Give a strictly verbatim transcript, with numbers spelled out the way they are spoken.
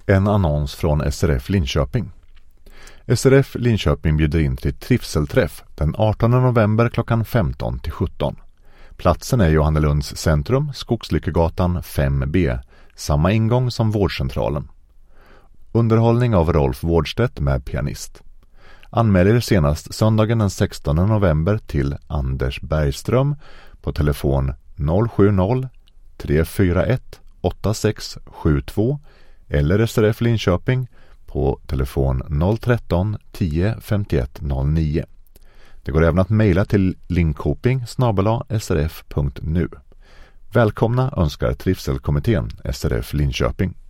En annons från S R F Linköping. S R F Linköping bjuder in till trivselträff den artonde november klockan femton till sjutton. Platsen är Johannelunds centrum, Skogslyckegatan fem B, samma ingång som vårdcentralen. Underhållning av Rolf Wårdstedt med pianist. Anmäl er senast söndagen den sextonde november till Anders Bergström på telefon noll sju noll tre fyra ett åtta sex sju två eller S R F Linköping på telefon noll ett tre tio femtioett noll nio. Det går även att mejla till linkoping snabel-a srf punkt nu. Välkomna önskar Trivselkommittén S R F Linköping.